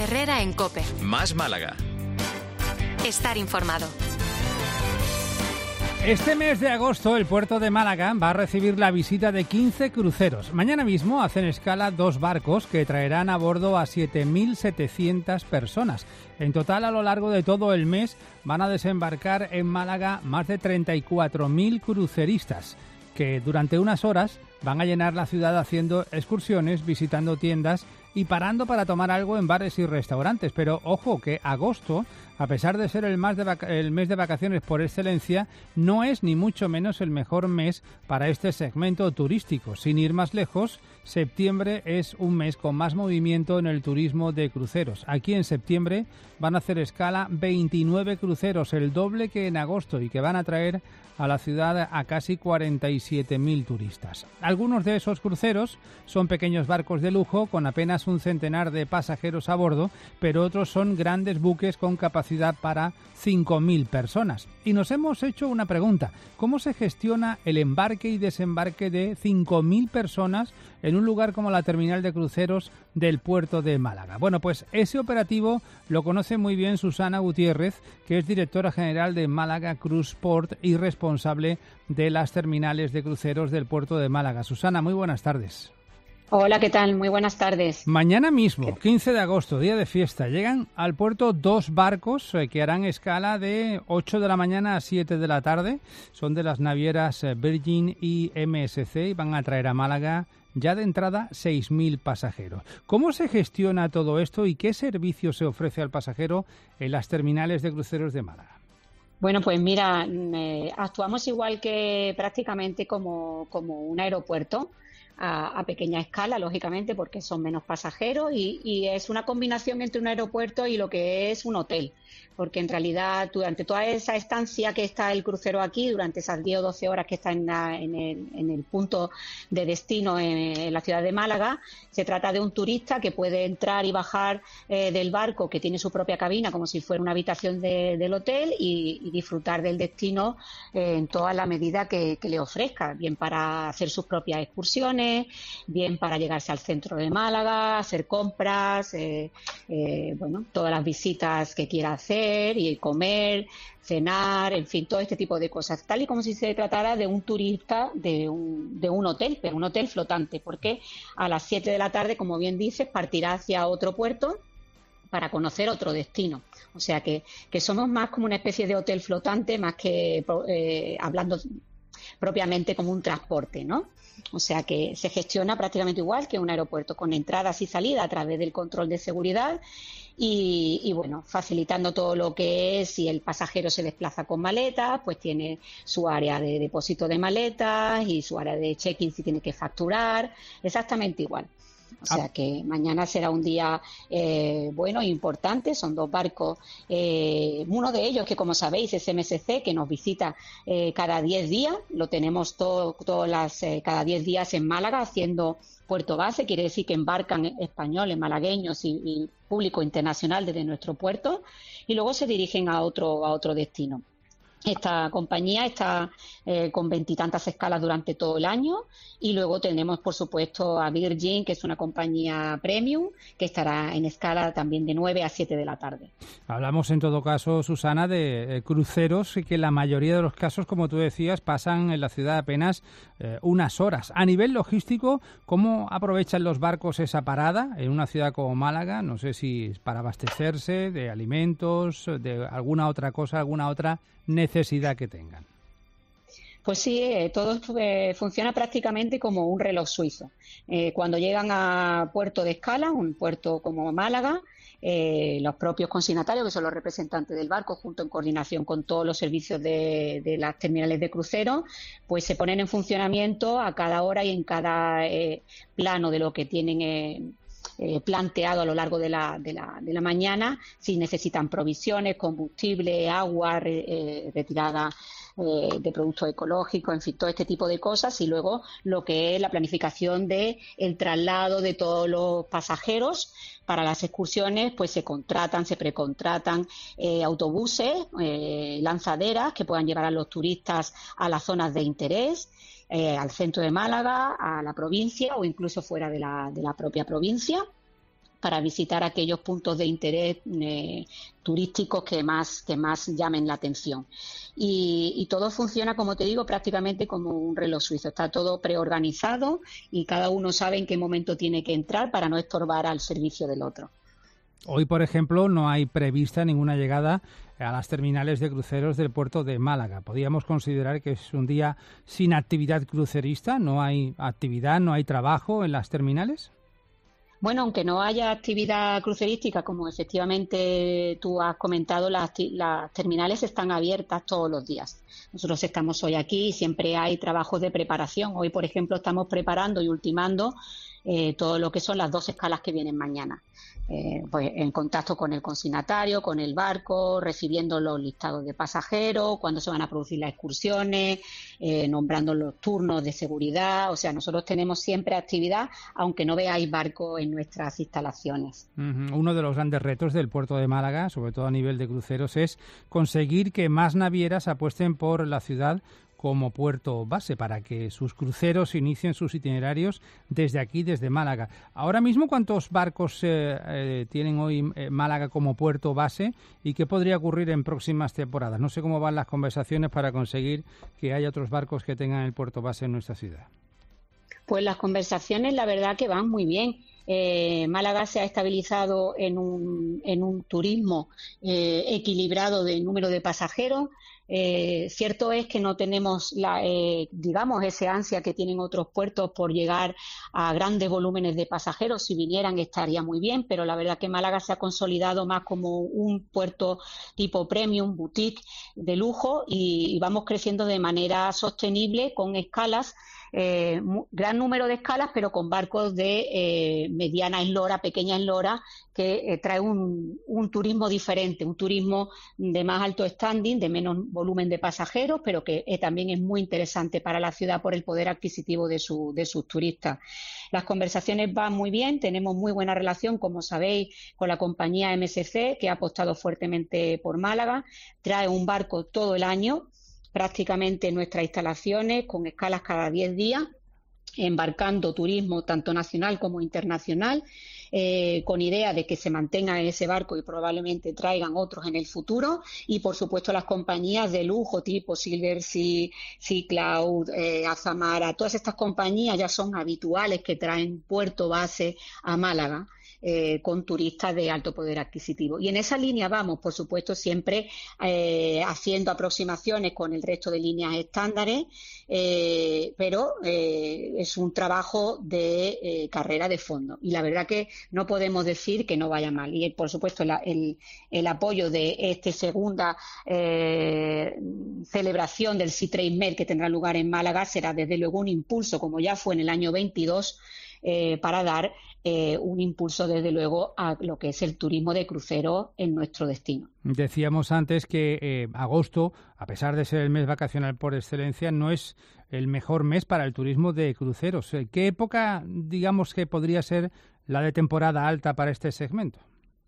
Herrera en COPE. Más Málaga. Estar informado. Este mes de agosto el puerto de Málaga va a recibir la visita de 15 cruceros. Mañana mismo hacen escala 2 barcos que traerán a bordo a 7.700 personas. En total, a lo largo de todo el mes van a desembarcar en Málaga más de 34.000 cruceristas, que durante unas horas van a llenar la ciudad haciendo excursiones, visitando tiendas y parando para tomar algo en bares y restaurantes. Pero ojo que agosto, a pesar de ser el mes de vacaciones por excelencia, no es ni mucho menos el mejor mes para este segmento turístico. Sin ir más lejos, septiembre es un mes con más movimiento en el turismo de cruceros. Aquí en septiembre van a hacer escala 29 cruceros, el doble que en agosto, y que van a traer a la ciudad a casi 47.000 turistas. Algunos de esos cruceros son pequeños barcos de lujo con apenas un centenar de pasajeros a bordo, pero otros son grandes buques con capacidad para 5.000 personas. Y nos hemos hecho una pregunta: ¿cómo se gestiona el embarque y desembarque de 5.000 personas en un lugar como la terminal de cruceros del puerto de Málaga? Bueno, pues ese operativo lo conoce muy bien Susana Gutiérrez, que es directora general de Málaga Cruise Port y responsable de las terminales de cruceros del puerto de Málaga. Susana, muy buenas tardes. Hola, ¿qué tal? Muy buenas tardes. Mañana mismo, 15 de agosto, día de fiesta, llegan al puerto 2 barcos que harán escala de 8 de la mañana a 7 de la tarde. Son de las navieras Virgin y MSC y van a traer a Málaga ya de entrada 6.000 pasajeros. ¿Cómo se gestiona todo esto y qué servicio se ofrece al pasajero en las terminales de cruceros de Málaga? Bueno, pues mira, actuamos igual que prácticamente como un aeropuerto, a pequeña escala, lógicamente, porque son menos pasajeros y es una combinación entre un aeropuerto y lo que es un hotel, porque en realidad durante toda esa estancia que está el crucero aquí, durante esas 10 o 12 horas que está en el punto de destino en la ciudad de Málaga, se trata de un turista que puede entrar y bajar del barco, que tiene su propia cabina como si fuera una habitación del hotel, y disfrutar del destino en toda la medida que le ofrezca, bien para hacer sus propias excursiones, bien para llegarse al centro de Málaga, hacer compras, todas las visitas que quiera hacer y comer, cenar, en fin, todo este tipo de cosas, tal y como si se tratara de un turista de un hotel, pero un hotel flotante, porque a las 7 de la tarde, como bien dices, partirá hacia otro puerto para conocer otro destino. O sea que somos más como una especie de hotel flotante, más que hablando propiamente como un transporte, ¿no? O sea que se gestiona prácticamente igual que un aeropuerto, con entradas y salidas a través del control de seguridad y bueno, facilitando todo lo que es, si el pasajero se desplaza con maletas, pues tiene su área de depósito de maletas y su área de check-in si tiene que facturar, exactamente igual. O sea que mañana será un día bueno e importante. Son 2 barcos, uno de ellos que, como sabéis, es MSC, que nos visita cada 10 días. Lo tenemos cada 10 días en Málaga haciendo puerto base. Quiere decir que embarcan españoles, malagueños y público internacional desde nuestro puerto y luego se dirigen a otro destino. Esta compañía está con 20 y tantas escalas durante todo el año, y luego tenemos, por supuesto, a Virgin, que es una compañía premium, que estará en escala también de 9 a 7 de la tarde. Hablamos en todo caso, Susana, de cruceros que en la mayoría de los casos, como tú decías, pasan en la ciudad apenas unas horas. A nivel logístico, ¿cómo aprovechan los barcos esa parada en una ciudad como Málaga? No sé si es para abastecerse de alimentos, de alguna otra cosa, alguna otra necesidad que tengan. Pues sí, todo funciona prácticamente como un reloj suizo. Cuando llegan a puerto de escala, un puerto como Málaga, los propios consignatarios, que son los representantes del barco, junto en coordinación con todos los servicios de las terminales de crucero, pues se ponen en funcionamiento a cada hora y en cada plano de lo que tienen planteado a lo largo de la mañana, si necesitan provisiones, combustible, agua, retirada de productos ecológicos, en fin, todo este tipo de cosas, y luego lo que es la planificación de el traslado de todos los pasajeros. Para las excursiones, pues se precontratan autobuses, lanzaderas que puedan llevar a los turistas a las zonas de interés, al centro de Málaga, a la provincia o incluso fuera de la propia provincia. para visitar aquellos puntos de interés turísticos que más llamen la atención. Y todo funciona, como te digo, prácticamente como un reloj suizo. Está todo preorganizado y cada uno sabe en qué momento tiene que entrar para no estorbar al servicio del otro. Hoy, por ejemplo, no hay prevista ninguna llegada a las terminales de cruceros del puerto de Málaga. ¿Podríamos considerar que es un día sin actividad crucerista? ¿No hay actividad, no hay trabajo en las terminales? Bueno, aunque no haya actividad crucerística, como efectivamente tú has comentado, las terminales están abiertas todos los días. Nosotros estamos hoy aquí y siempre hay trabajos de preparación. Hoy, por ejemplo, estamos preparando y ultimando todo lo que son las 2 escalas que vienen mañana. Pues en contacto con el consignatario, con el barco, recibiendo los listados de pasajeros, cuándo se van a producir las excursiones, nombrando los turnos de seguridad. O sea, nosotros tenemos siempre actividad, aunque no veáis barco en nuestras instalaciones. Uno de los grandes retos del puerto de Málaga, sobre todo a nivel de cruceros, es conseguir que más navieras apuesten por la ciudad como puerto base para que sus cruceros inicien sus itinerarios desde aquí, desde Málaga. Ahora mismo, ¿cuántos barcos tienen hoy Málaga como puerto base y qué podría ocurrir en próximas temporadas? No sé cómo van las conversaciones para conseguir que haya otros barcos que tengan el puerto base en nuestra ciudad. Pues las conversaciones, la verdad que van muy bien. Málaga se ha estabilizado en un turismo equilibrado de número de pasajeros. Cierto es que no tenemos ese ansia que tienen otros puertos por llegar a grandes volúmenes de pasajeros. Si vinieran estaría muy bien, pero la verdad que Málaga se ha consolidado más como un puerto tipo premium, boutique de lujo y vamos creciendo de manera sostenible con escalas. Gran número de escalas, pero con barcos de mediana eslora, pequeña eslora, que trae un turismo diferente, un turismo de más alto standing, de menos volumen de pasajeros, pero que también es muy interesante para la ciudad por el poder adquisitivo de sus turistas. Las conversaciones van muy bien, tenemos muy buena relación, como sabéis, con la compañía MSC, que ha apostado fuertemente por Málaga, trae un barco todo el año, prácticamente en nuestras instalaciones, con escalas cada 10 días, embarcando turismo tanto nacional como internacional, con idea de que se mantenga en ese barco y probablemente traigan otros en el futuro. Y, por supuesto, las compañías de lujo tipo Silversea, Sea Cloud, Azamara, todas estas compañías ya son habituales que traen puerto base a Málaga. Con turistas de alto poder adquisitivo. Y en esa línea vamos, por supuesto, siempre haciendo aproximaciones con el resto de líneas estándares, pero es un trabajo de carrera de fondo. Y la verdad que no podemos decir que no vaya mal. Y, por supuesto, el apoyo de esta segunda celebración del Sea Trade Med que tendrá lugar en Málaga será, desde luego, un impulso, como ya fue en el año 22, para dar un impulso, desde luego, a lo que es el turismo de crucero en nuestro destino. Decíamos antes que agosto, a pesar de ser el mes vacacional por excelencia, no es el mejor mes para el turismo de cruceros. ¿Qué época, digamos, que podría ser la de temporada alta para este segmento?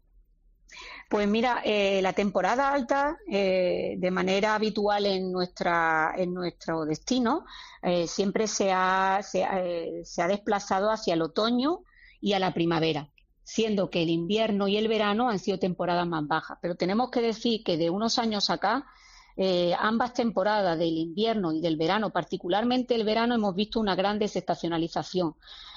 Pues mira, la temporada alta, de manera habitual en nuestro destino, siempre se ha desplazado hacia el otoño y a la primavera, siendo que el invierno y el verano han sido temporadas más bajas. Pero tenemos que decir que de unos años acá, ambas temporadas del invierno y del verano, particularmente el verano, hemos visto una gran desestacionalización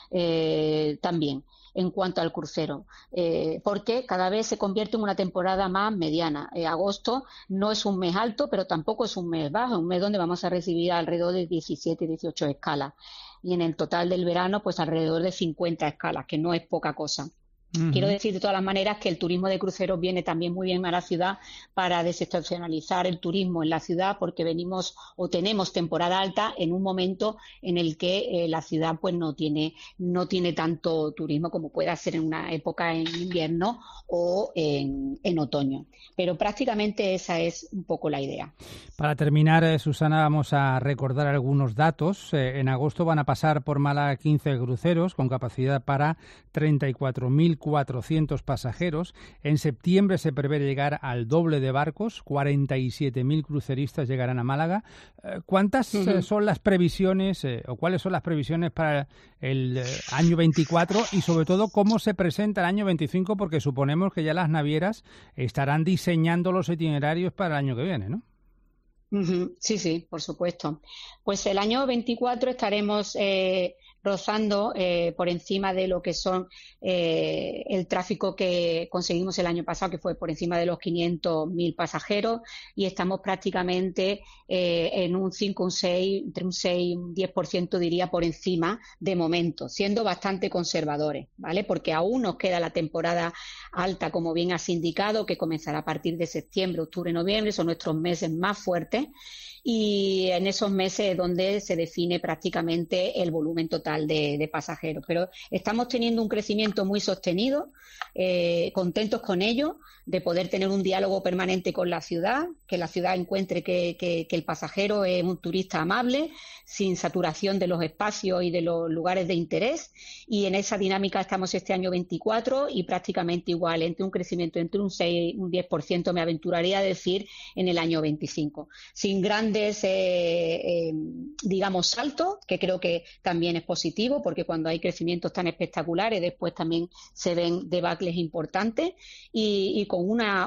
también en cuanto al crucero, porque cada vez se convierte en una temporada más mediana. Agosto no es un mes alto, pero tampoco es un mes bajo, un mes donde vamos a recibir alrededor de 17, 18 escalas. Y en el total del verano, pues alrededor de 50 escalas, que no es poca cosa. Quiero decir, de todas las maneras, que el turismo de cruceros viene también muy bien a la ciudad para desestacionalizar el turismo en la ciudad, porque venimos o tenemos temporada alta en un momento en el que la ciudad pues no tiene tanto turismo como puede ser en una época en invierno o en otoño. Pero prácticamente esa es un poco la idea. Para terminar, Susana, vamos a recordar algunos datos. En agosto van a pasar por Málaga 15 cruceros con capacidad para 34.000 1.400 pasajeros. En septiembre se prevé llegar al doble de barcos, 47.000 cruceristas llegarán a Málaga. ¿Cuántas son las previsiones o cuáles son las previsiones para el año 24 y sobre todo cómo se presenta el año 25? Porque suponemos que ya las navieras estarán diseñando los itinerarios para el año que viene, ¿no? Sí, por supuesto. Pues el año 24 estaremos rozando por encima de lo que son el tráfico que conseguimos el año pasado, que fue por encima de los 500.000 pasajeros, y estamos prácticamente en un 5, un 6, entre un 6 y un 10% diría por encima de momento, siendo bastante conservadores, ¿vale? Porque aún nos queda la temporada alta, como bien has indicado, que comenzará a partir de septiembre, octubre, noviembre, son nuestros meses más fuertes. Y en esos meses es donde se define prácticamente el volumen total de pasajeros. Pero estamos teniendo un crecimiento muy sostenido, contentos con ello, de poder tener un diálogo permanente con la ciudad, que la ciudad encuentre que el pasajero es un turista amable, sin saturación de los espacios y de los lugares de interés, y en esa dinámica estamos este año 24 y prácticamente igual, entre un crecimiento entre un 6 y un 10%, me aventuraría a decir, en el año 25, sin grandes digamos saltos, que creo que también es positivo, porque cuando hay crecimientos tan espectaculares después también se ven debacles importantes, y con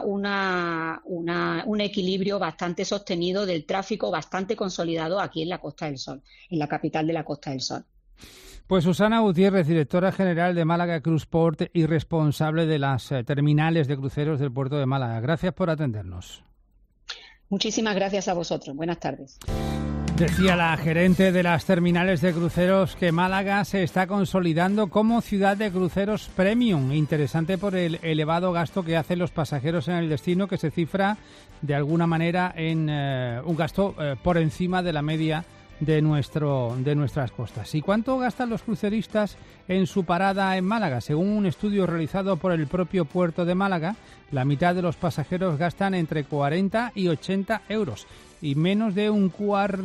un equilibrio bastante sostenido del tráfico, bastante consolidado aquí en la Costa del Sol, en la capital de la Costa del Sol. Pues Susana Gutiérrez, directora general de Málaga Cruzport y responsable de las terminales de cruceros del puerto de Málaga. Gracias por atendernos. Muchísimas gracias a vosotros. Buenas tardes. Decía la gerente de las terminales de cruceros que Málaga se está consolidando como ciudad de cruceros premium. Interesante por el elevado gasto que hacen los pasajeros en el destino, que se cifra de alguna manera en un gasto por encima de la media de nuestras costas. ¿Y cuánto gastan los cruceristas en su parada en Málaga? Según un estudio realizado por el propio puerto de Málaga, la mitad de los pasajeros gastan entre 40 y 80 euros y menos de un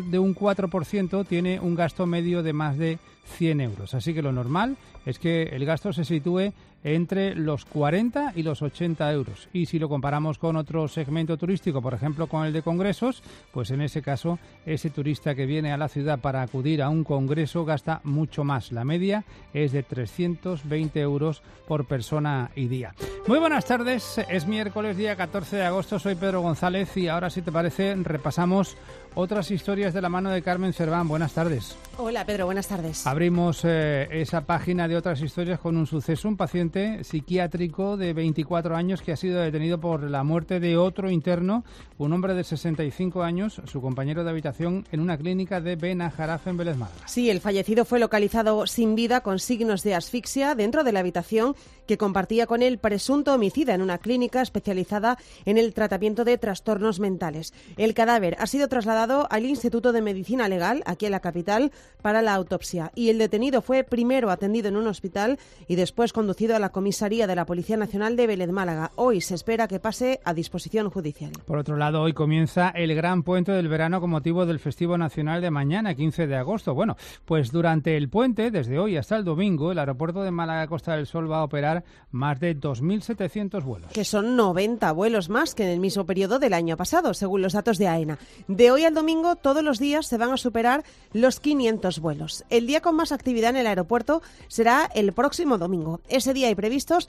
4% tiene un gasto medio de más de 100 euros. Así que lo normal es que el gasto se sitúe entre los 40 y los 80 euros. Y si lo comparamos con otro segmento turístico, por ejemplo con el de congresos, pues en ese caso ese turista que viene a la ciudad para acudir a un congreso gasta mucho más. La media es de 320 euros por persona y día. Muy buenas tardes, es miércoles día 14 de agosto, soy Pedro González y ahora, si te parece, repasamos otras historias de la mano de Carmen Serván. Buenas tardes. Hola Pedro, buenas tardes. Abrimos esa página de otras historias con un suceso. Un paciente psiquiátrico de 24 años que ha sido detenido por la muerte de otro interno, un hombre de 65 años, su compañero de habitación, en una clínica de Benajaraf en Vélez Málaga. Sí, el fallecido fue localizado sin vida con signos de asfixia dentro de la habitación que compartía con el presunto homicida en una clínica especializada en el tratamiento de trastornos mentales. El cadáver ha sido trasladado al Instituto de Medicina Legal, aquí en la capital, para la autopsia. Y el detenido fue primero atendido en un hospital y después conducido a la comisaría de la Policía Nacional de Vélez Málaga. Hoy se espera que pase a disposición judicial. Por otro lado, hoy comienza el gran puente del verano con motivo del festivo nacional de mañana, 15 de agosto. Bueno, pues durante el puente, desde hoy hasta el domingo, el aeropuerto de Málaga Costa del Sol va a operar más de 2.700 vuelos. Que son 90 vuelos más que en el mismo periodo del año pasado, según los datos de AENA. De hoy al domingo, todos los días se van a superar los 500 vuelos. El día con más actividad en el aeropuerto será el próximo domingo. Ese día hay previstos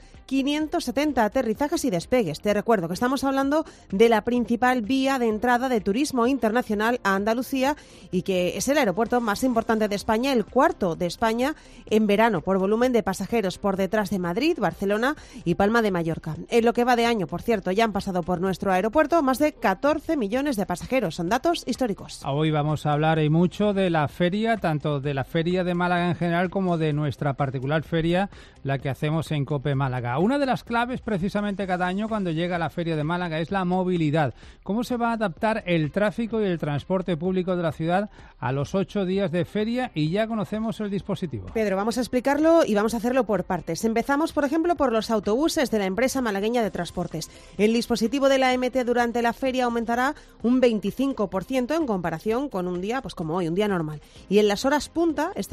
570 aterrizajes y despegues. Te recuerdo que estamos hablando de la principal vía de entrada de turismo internacional a Andalucía y que es el aeropuerto más importante de España, el cuarto de España en verano por volumen de pasajeros, por detrás de Madrid, Barcelona y Palma de Mallorca. En lo que va de año, por cierto, ya han pasado por nuestro aeropuerto más de 14 millones de pasajeros. Son datos históricos. Hoy vamos a hablar y mucho de la feria, tanto de la feria de Málaga en general como de nuestra particular feria, la que hacemos en COPE Málaga. Una de las claves precisamente cada año cuando llega la feria de Málaga es la movilidad. ¿Cómo se va a adaptar el tráfico y el transporte público de la ciudad a los 8 días de feria? Y ya conocemos el dispositivo. Pedro, vamos a explicarlo y vamos a hacerlo por partes. Empezamos, por ejemplo, por los autobuses de la empresa malagueña de transportes. El dispositivo de la MT durante la feria aumentará un 25% en comparación con un día, pues como hoy, un día normal. Y en las horas punta estarán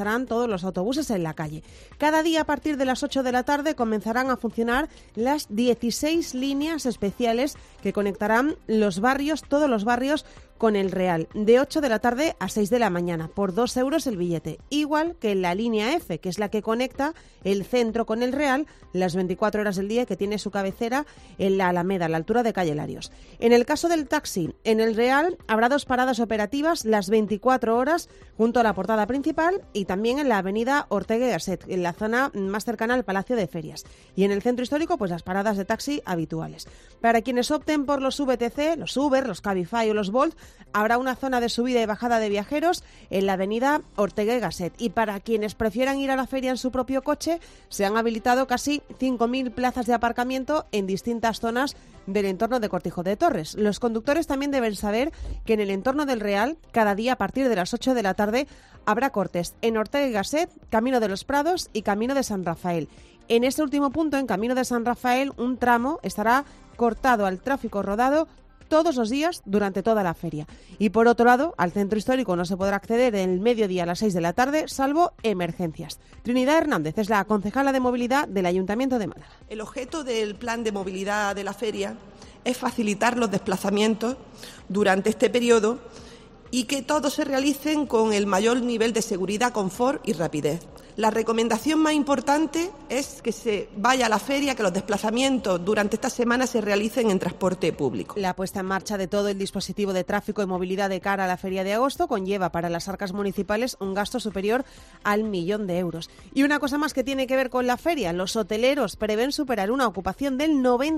estarán todos los autobuses en la calle. Cada día a partir de las 8 de la tarde comenzarán a funcionar las 16 líneas especiales que conectarán los barrios, todos los barrios, con el Real, de 8 de la tarde a 6 de la mañana, por 2 euros el billete. Igual que en la línea F, que es la que conecta el centro con el Real las 24 horas del día, que tiene su cabecera en la Alameda, a la altura de calle Larios. En el caso del taxi, en el Real habrá 2 paradas operativas las 24 horas junto a la portada principal y también en la avenida Ortega y Gasset, en la zona más cercana al Palacio de Ferias. Y en el centro histórico, pues las paradas de taxi habituales. Para quienes opten por los VTC, los Uber, los Cabify o los Bolt, habrá una zona de subida y bajada de viajeros en la avenida Ortega y Gasset. Y para quienes prefieran ir a la feria en su propio coche, se han habilitado casi 5.000 plazas de aparcamiento en distintas zonas del entorno de Cortijo de Torres. Los conductores también deben saber que en el entorno del Real, cada día a partir de las 8 de la tarde, habrá cortes en Ortega y Gasset, Camino de los Prados y Camino de San Rafael. En este último punto, en Camino de San Rafael, un tramo estará cortado al tráfico rodado todos los días durante toda la feria. Y por otro lado, al centro histórico no se podrá acceder en el mediodía a las 6 de la tarde, salvo emergencias. Trinidad Hernández es la concejala de movilidad del Ayuntamiento de Málaga. El objeto del plan de movilidad de la feria es facilitar los desplazamientos durante este periodo y que todos se realicen con el mayor nivel de seguridad, confort y rapidez. La recomendación más importante es que se vaya a la feria, que los desplazamientos durante esta semana se realicen en transporte público. La puesta en marcha de todo el dispositivo de tráfico y movilidad de cara a la feria de agosto conlleva para las arcas municipales un gasto superior al 1.000.000 de euros. Y una cosa más que tiene que ver con la feria, los hoteleros prevén superar una ocupación del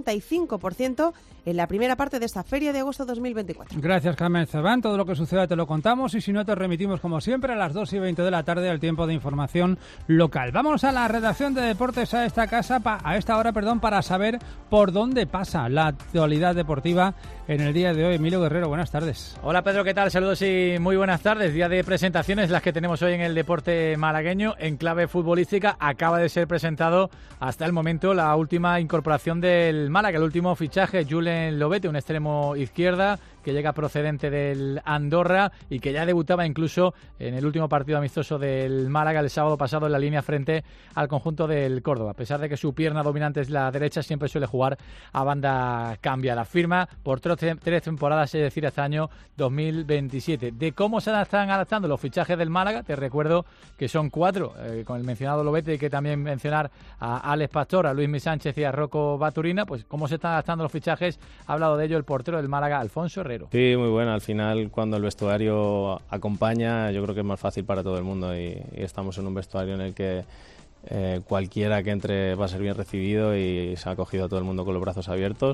95% en la primera parte de esta feria de agosto 2024. Gracias, Carmen Cebán. Todo lo que suceda te lo contamos y si no te remitimos como siempre a las 2:20 de la tarde al tiempo de información local. Vamos a la redacción de deportes a esta hora, para saber por dónde pasa la actualidad deportiva en el día de hoy. Emilio Guerrero, buenas tardes. Hola Pedro, ¿qué tal? Saludos y muy buenas tardes. Día de presentaciones, las que tenemos hoy en el deporte malagueño. En clave futbolística acaba de ser presentado hasta el momento la última incorporación del Málaga, el último fichaje, Julen Lobete, un extremo izquierda que llega procedente del Andorra y que ya debutaba incluso en el último partido amistoso del Málaga el sábado pasado en la línea frente al conjunto del Córdoba. A pesar de que su pierna dominante es la derecha, siempre suele jugar a banda cambiada. Firma por 3 temporadas, es decir, hasta el año 2027. De cómo se están adaptando los fichajes del Málaga, te recuerdo que son 4, con el mencionado Lobete, y que también mencionar a Alex Pastor, a Luismi Sánchez y a Rocco Baturina. Pues cómo se están adaptando los fichajes, ha hablado de ello el portero del Málaga, Alfonso Herrero. Sí, muy buena. Al final, cuando el vestuario acompaña, yo creo que es más fácil para todo el mundo y estamos en un vestuario en el que cualquiera que entre va a ser bien recibido y se ha acogido a todo el mundo con los brazos abiertos.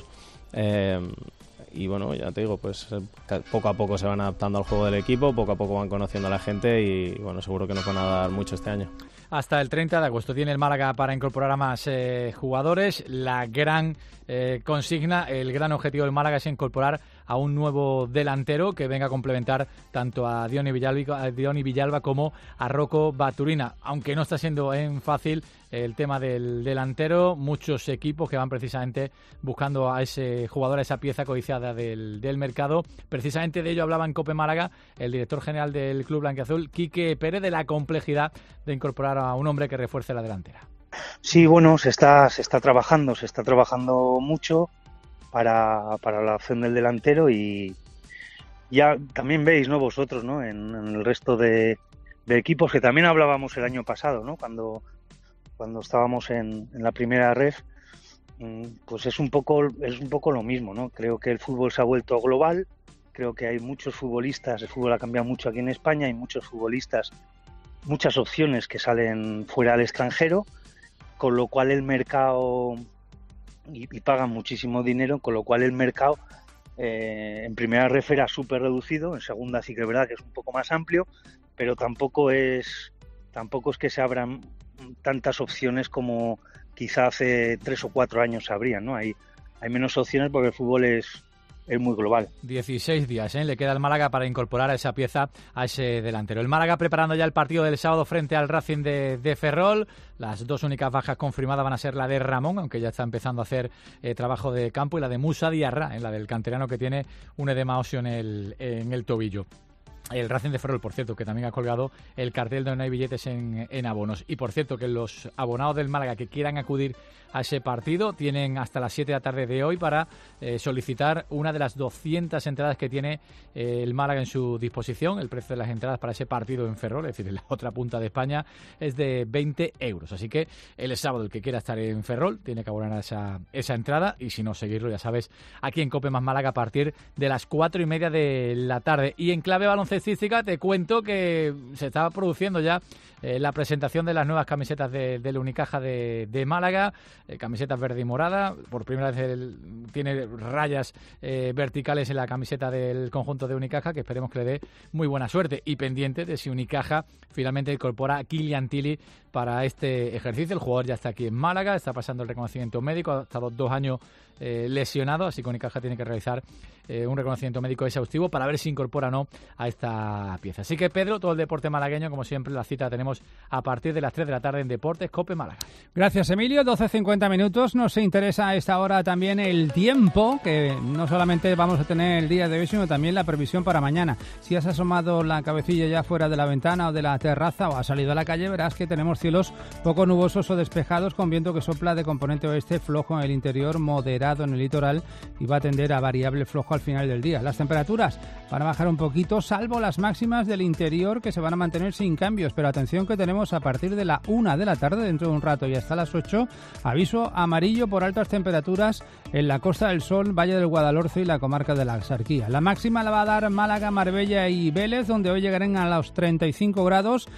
Y bueno, ya te digo, pues poco a poco se van adaptando al juego del equipo, poco a poco van conociendo a la gente y bueno, seguro que nos van a dar mucho este año. Hasta el 30 de agosto tiene el Málaga para incorporar a más jugadores. La gran consigna, el gran objetivo del Málaga es incorporar a un nuevo delantero que venga a complementar tanto a Diony Villalba como a Rocco Baturina. Aunque no está siendo fácil el tema del delantero, muchos equipos que van precisamente buscando a ese jugador, a esa pieza codiciada del mercado. Precisamente de ello hablaba en COPE Málaga el director general del Club Blanquiazul, Quique Pérez, de la complejidad de incorporar a un hombre que refuerce la delantera. Sí, bueno, se está trabajando mucho para la opción del delantero y ya también veis, ¿no? Vosotros, ¿no? En el resto de equipos que también hablábamos el año pasado, ¿no? Cuando estábamos en la primera ref, pues es un poco lo mismo, ¿no? Creo que el fútbol se ha vuelto global, creo que hay muchos futbolistas, el fútbol ha cambiado mucho aquí en España, hay muchos futbolistas, muchas opciones que salen fuera del extranjero, con lo cual el mercado y pagan muchísimo dinero, con lo cual el mercado en primera ref era súper reducido, en segunda sí que es verdad que es un poco más amplio, pero tampoco es que se abran tantas opciones como quizá hace 3 o 4 años se abrían, ¿no? Hay menos opciones porque el fútbol es muy global. 16 días le queda al Málaga para incorporar a esa pieza, a ese delantero. El Málaga preparando ya el partido del sábado frente al Racing de Ferrol. Las 2 únicas bajas confirmadas van a ser la de Ramón, aunque ya está empezando a hacer trabajo de campo, y la de Musa Diarra, la del canterano que tiene un edema óseo en el tobillo. el Racing de Ferrol, por cierto, que también ha colgado el cartel donde no hay billetes en abonos. Y por cierto, que los abonados del Málaga que quieran acudir a ese partido tienen hasta las 7 de la tarde de hoy para solicitar una de las 200 entradas que tiene el Málaga en su disposición. El precio de las entradas para ese partido en Ferrol, es decir, en la otra punta de España, es de 20 euros. Así que el sábado el que quiera estar en Ferrol tiene que abonar esa entrada, y si no, seguirlo, ya sabes, aquí en COPE más Málaga a partir de las 4:30 de la tarde. Y en clave baloncestística te cuento que se estaba produciendo ya la presentación de las nuevas camisetas del Unicaja de Málaga, camisetas verde y morada. Por primera vez tiene rayas verticales en la camiseta del conjunto de Unicaja, que esperemos que le dé muy buena suerte, y pendiente de si Unicaja finalmente incorpora a Kylian Tilly para este ejercicio. El jugador ya está aquí en Málaga, está pasando el reconocimiento médico, ha estado 2 años lesionado, así que Unicaja tiene que realizar un reconocimiento médico exhaustivo para ver si incorpora o no a esta pieza. Así que, Pedro, todo el deporte malagueño, como siempre, la cita tenemos a partir de las 3 de la tarde en Deportes COPE Málaga. Gracias, Emilio. 12:50 minutos. Nos interesa a esta hora también el tiempo, que no solamente vamos a tener el día de hoy, sino también la previsión para mañana. Si has asomado la cabecilla ya fuera de la ventana o de la terraza o has salido a la calle, verás que tenemos cielos poco nubosos o despejados, con viento que sopla de componente oeste, flojo en el interior, moderado en el litoral, y va a tender a variable flojo al final del día. Las temperaturas van a bajar un poquito, salvo las máximas del interior, que se van a mantener sin cambios, pero atención que tenemos a partir de la 1 de la tarde, dentro de un rato, y hasta las 8, aviso amarillo por altas temperaturas en la Costa del Sol, Valle del Guadalhorce y la comarca de la Axarquía. La máxima la va a dar Málaga, Marbella y Vélez, donde hoy llegarán a los 35 grados,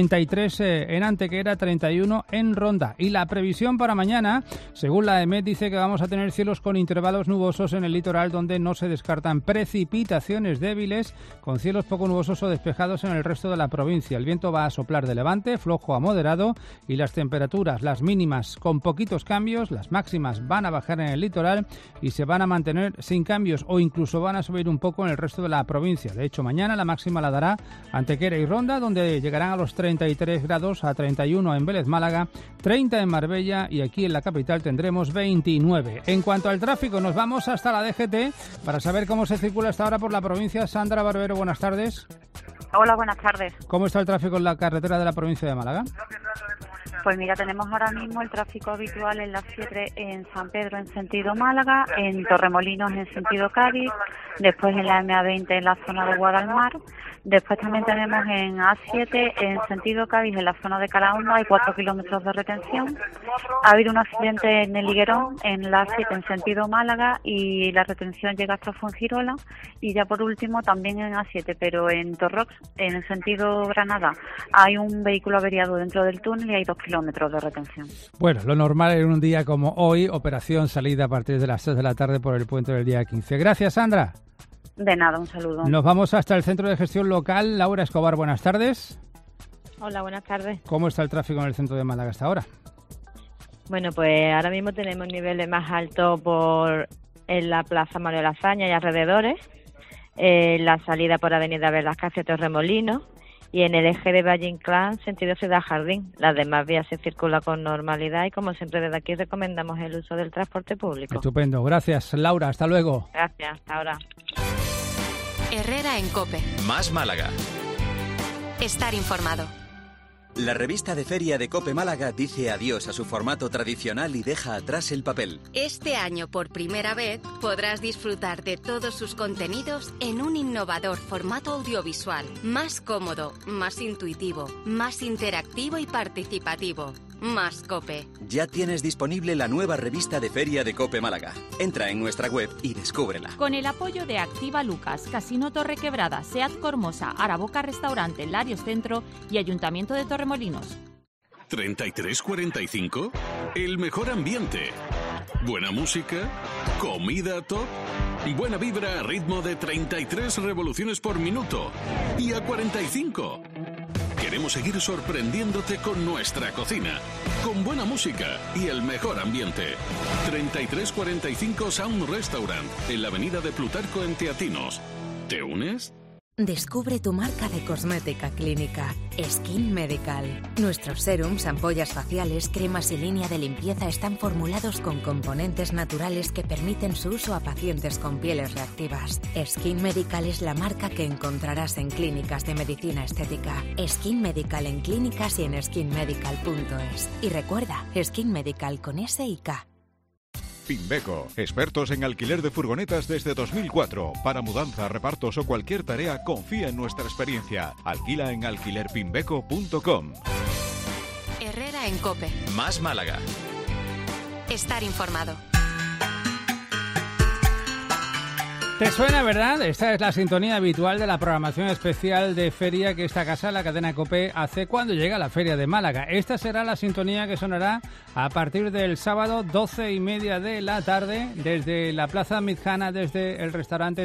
33 en Antequera, 31 en Ronda. Y la previsión para mañana, según la EMET, dice que vamos a tener cielos con intervalos nubosos en el litoral, donde no se descartan precipitaciones débiles, con cielos poco nubosos o despejados en el resto de la provincia. El viento va a soplar de levante, flojo a moderado, y las temperaturas, las mínimas con poquitos cambios, las máximas van a bajar en el litoral y se van a mantener sin cambios, o incluso van a subir un poco en el resto de la provincia. De hecho, mañana la máxima la dará Antequera y Ronda, donde llegarán a los 33 grados, a 31 en Vélez, Málaga, 30 en Marbella, y aquí en la capital tendremos 29. En cuanto al tráfico, nos vamos hasta la DGT para saber cómo se circula hasta ahora por la provincia. Sandra Barbero, buenas tardes. Hola, buenas tardes. ¿Cómo está el tráfico en la carretera de la provincia de Málaga? Pues mira, tenemos ahora mismo el tráfico habitual en la 7 en San Pedro en sentido Málaga, en Torremolinos en sentido Cádiz, después en la MA20 en la zona de Guadalmar, después también tenemos en A7 en sentido Cádiz en la zona de Calahorra, hay 4 kilómetros de retención. Ha habido un accidente en el Higuerón en la A7 en sentido Málaga y la retención llega hasta Fuengirola, y ya por último también en A7, pero en Torrox en el sentido Granada hay un vehículo averiado dentro del túnel y hay 2 kilómetros de retención. Bueno, lo normal en un día como hoy, operación salida a partir de las 6 de la tarde por el puente del día 15. Gracias, Sandra. De nada, un saludo. Nos vamos hasta el Centro de Gestión Local. Laura Escobar, buenas tardes. Hola, buenas tardes. ¿Cómo está el tráfico en el centro de Málaga hasta ahora? Bueno, pues ahora mismo tenemos niveles más altos en la Plaza Manuel Azaña y alrededores, la salida por Avenida Velázquez hacia Torremolinos, y en el eje de Valle Inclán, sentido Ciudad Jardín. Las demás vías se circulan con normalidad y, como siempre, desde aquí recomendamos el uso del transporte público. Estupendo. Gracias, Laura. Hasta luego. Gracias. Hasta ahora. Herrera en COPE. Más Málaga. Estar informado. La revista de feria de COPE Málaga dice adiós a su formato tradicional y deja atrás el papel. Este año, por primera vez, podrás disfrutar de todos sus contenidos en un innovador formato audiovisual, más cómodo, más intuitivo, más interactivo y participativo. Más COPE. Ya tienes disponible la nueva revista de feria de COPE Málaga. Entra en nuestra web y descúbrela. Con el apoyo de Activa Lucas, Casino Torrequebrada, SEAT Cormosa, Araboca Restaurante, Larios Centro y Ayuntamiento de Torremolinos. 33-45, el mejor ambiente. Buena música, comida top, buena vibra a ritmo de 33 revoluciones por minuto y a 45. Queremos seguir sorprendiéndote con nuestra cocina, con buena música y el mejor ambiente. 3345 Sound Restaurant, en la avenida de Plutarco en Teatinos. ¿Te unes? Descubre tu marca de cosmética clínica, Skin Medical. Nuestros serums, ampollas faciales, cremas y línea de limpieza están formulados con componentes naturales que permiten su uso a pacientes con pieles reactivas. Skin Medical es la marca que encontrarás en clínicas de medicina estética. Skin Medical en clínicas y en skinmedical.es. Y recuerda, Skin Medical con S y K. Pimbeco, expertos en alquiler de furgonetas desde 2004. Para mudanza, repartos o cualquier tarea, confía en nuestra experiencia. Alquila en alquilerpimbeco.com. Herrera en COPE. Más Málaga. Estar informado. ¿Te suena, verdad? Esta es la sintonía habitual de la programación especial de feria que esta casa, la cadena COPE, hace cuando llega la Feria de Málaga. Esta será la sintonía que sonará a partir del sábado 12:30 de la tarde desde la Plaza Midjana, desde el restaurante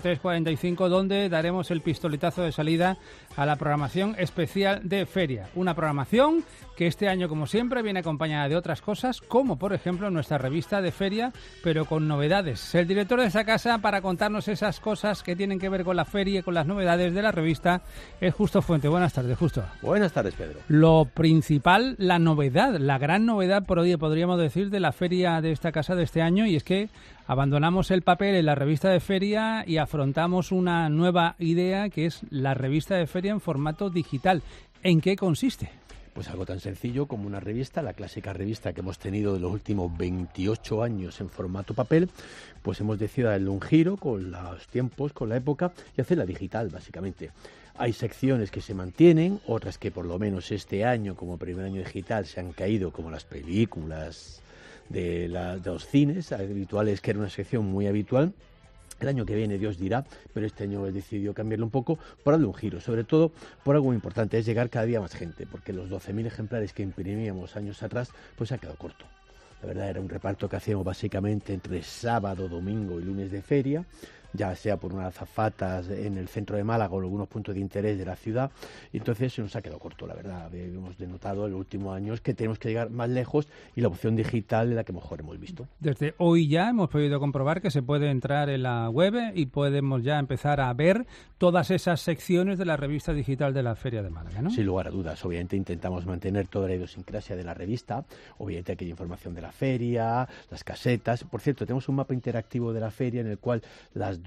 3345, donde daremos el pistoletazo de salida a la programación especial de feria. Una programación que este año, como siempre, viene acompañada de otras cosas, como por ejemplo nuestra revista de feria, pero con novedades. El director de esta casa, para contarnos esas cosas que tienen que ver con la feria y con las novedades de la revista, es Justo Fuente. Buenas tardes, Justo. Buenas tardes, Pedro. Lo principal, la novedad, la gran novedad, por hoy podríamos decir, de la feria de esta casa de este año, y es que abandonamos el papel en la revista de feria y afrontamos una nueva idea, que es la revista de feria en formato digital. ¿En qué consiste? Pues algo tan sencillo como una revista, la clásica revista que hemos tenido de los últimos 28 años en formato papel, pues hemos decidido darle un giro con los tiempos, con la época, y hacerla digital, básicamente. Hay secciones que se mantienen, otras que por lo menos este año, como primer año digital, se han caído, como las películas de los cines habituales, que era una sección muy habitual. El año que viene Dios dirá, pero este año he decidido cambiarlo un poco por darle un giro, sobre todo por algo muy importante, es llegar cada día más gente, porque los 12.000 ejemplares que imprimíamos años atrás, pues se ha quedado corto. La verdad era un reparto que hacíamos básicamente entre sábado, domingo y lunes de feria, ya sea por unas azafatas en el centro de Málaga o en algunos puntos de interés de la ciudad, y entonces se nos ha quedado corto, la verdad. Hemos denotado en los últimos años que tenemos que llegar más lejos y la opción digital es la que mejor hemos visto. Desde hoy ya hemos podido comprobar que se puede entrar en la web y podemos ya empezar a ver todas esas secciones de la revista digital de la Feria de Málaga, ¿no? Sin lugar a dudas, obviamente intentamos mantener toda la idiosincrasia de la revista, obviamente aquella información de la feria, las casetas. Por cierto, tenemos un mapa interactivo de la feria en el cual las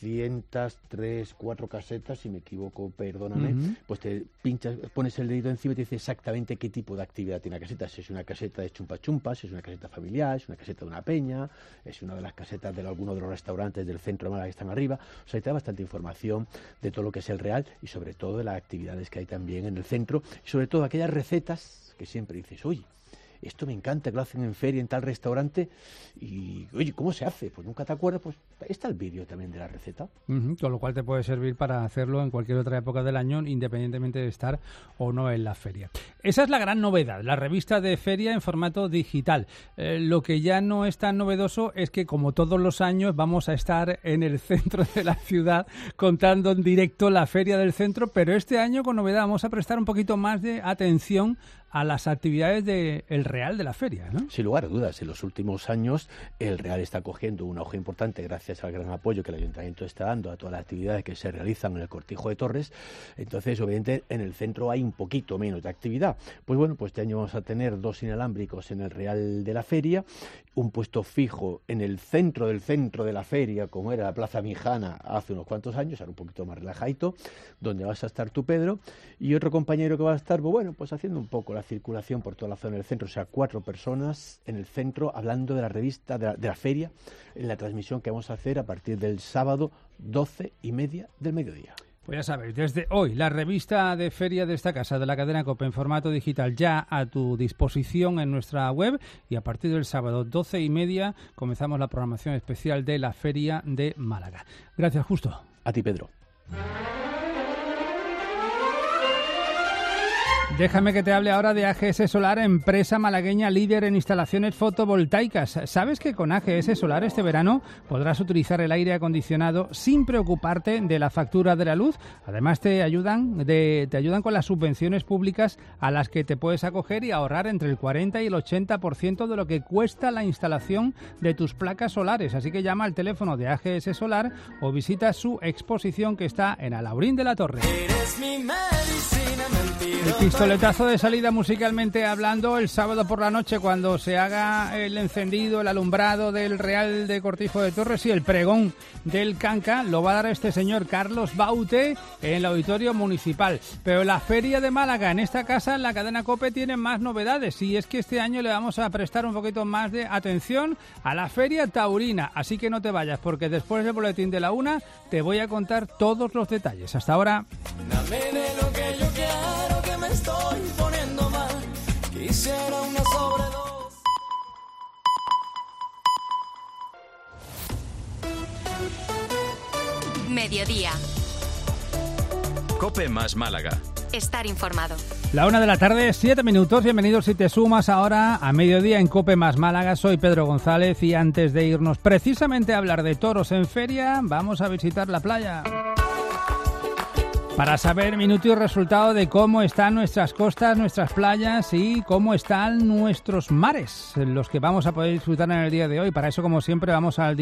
203, 4 casetas, si me equivoco, perdóname, pues te pinchas, pones el dedito encima y te dice exactamente qué tipo de actividad tiene la caseta. Si es una caseta de chumpa chumpas, si es una caseta familiar, si es una caseta de una peña, es una de las casetas de alguno de los restaurantes del centro de Málaga que están arriba. O sea, te da bastante información de todo lo que es el Real y sobre todo de las actividades que hay también en el centro y sobre todo aquellas recetas que siempre dices, oye, esto me encanta, que lo hacen en feria, en tal restaurante, y oye, ¿cómo se hace? Pues nunca te acuerdas, pues está el vídeo también de la receta. Con lo cual te puede servir para hacerlo en cualquier otra época del año, independientemente de estar o no en la feria. Esa es la gran novedad, la revista de feria en formato digital. Lo que ya no es tan novedoso es que, como todos los años, vamos a estar en el centro de la ciudad contando en directo la feria del centro, pero este año con novedad vamos a prestar un poquito más de atención a las actividades del Real de la feria, ¿no? Sin lugar a dudas, en los últimos años el Real está cogiendo un auge importante gracias al gran apoyo que el Ayuntamiento está dando a todas las actividades que se realizan en el Cortijo de Torres. Entonces, obviamente, en el centro hay un poquito menos de actividad. Pues bueno, pues este año vamos a tener 2 inalámbricos en el Real de la feria, un puesto fijo en el centro de la feria, como era la Plaza Mijana hace unos cuantos años, ahora un poquito más relajadito, donde vas a estar tú, Pedro, y otro compañero que va a estar, pues bueno, pues haciendo un poco la circulación por toda la zona del centro, o sea, 4 personas en el centro hablando de la revista, de la feria, en la transmisión que vamos a hacer a partir del sábado 12:30 del mediodía. Pues ya sabéis, desde hoy la revista de feria de esta casa, de la cadena COPE, en formato digital, ya a tu disposición en nuestra web, y a partir del sábado 12:30 comenzamos la programación especial de la Feria de Málaga. Gracias, Justo. A ti, Pedro. Déjame que te hable ahora de AGS Solar, empresa malagueña líder en instalaciones fotovoltaicas. ¿Sabes que con AGS Solar este verano podrás utilizar el aire acondicionado sin preocuparte de la factura de la luz? Además te ayudan con las subvenciones públicas a las que te puedes acoger y ahorrar entre el 40 y el 80% de lo que cuesta la instalación de tus placas solares. Así que llama al teléfono de AGS Solar o visita su exposición que está en Alhaurín de la Torre. El pistoletazo de salida musicalmente hablando el sábado por la noche cuando se haga el encendido, el alumbrado del Real de Cortijo de Torres y el pregón del Canca lo va a dar este señor Carlos Baute en el Auditorio Municipal. Pero la Feria de Málaga, en esta casa, en la cadena COPE, tiene más novedades y es que este año le vamos a prestar un poquito más de atención a la Feria Taurina. Así que no te vayas porque después del boletín de la 1 te voy a contar todos los detalles. Hasta ahora. Dame de lo que yo quiero, que me estoy poniendo mal. Quisiera una sobredosis. Mediodía. COPE más Málaga. Estar informado. La 1 de la tarde, 7 minutos. Bienvenidos si te sumas ahora a Mediodía en COPE más Málaga. Soy Pedro González y antes de irnos precisamente a hablar de toros en feria, vamos a visitar la playa. Para saber minuto y resultado de cómo están nuestras costas, nuestras playas y cómo están nuestros mares, los que vamos a poder disfrutar en el día de hoy. Para eso, como siempre, acudimos al